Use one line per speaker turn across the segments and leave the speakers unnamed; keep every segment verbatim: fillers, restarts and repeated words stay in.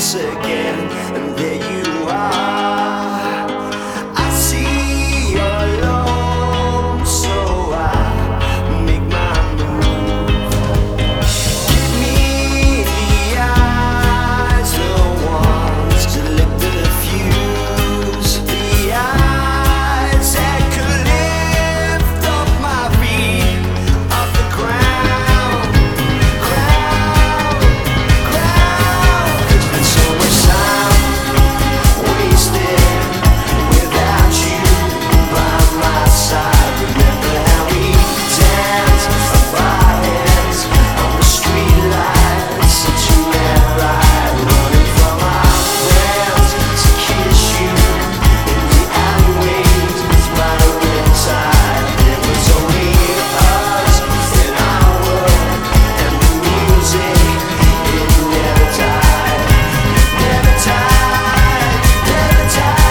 once again, and there you are. I see you're alone, so I make my move. Give me the eyes, the ones to lit the fuse, the eyes that could lift up my feet off the ground, ground, ground. There's been so much time wasted without you by my side. Remember how we danced up our heads on the street lights, such a mad ride, running from our friends to kiss you in the alleyways by the red tide. It was only us in our world, and the music, it never died, never died, never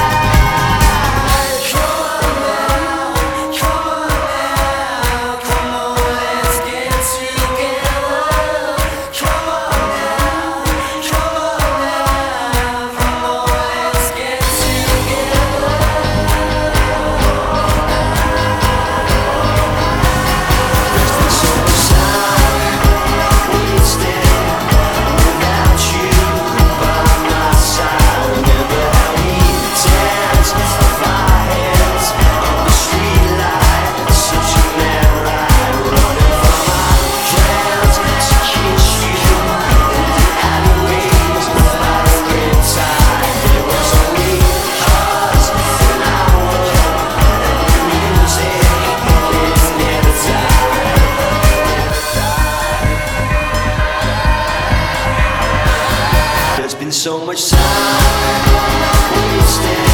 died. Come on now, come on now, come on, let's get together. Come on now, come on now, come on, let's get together. There's been so much time wasted without you by my side. Remember how we danced off our heads on the street lights, such a mad ride, running from our friends to kiss you in the alleyways by the red tide. It was only us in our world, and the music, it never died, never died. There's been so much time wasted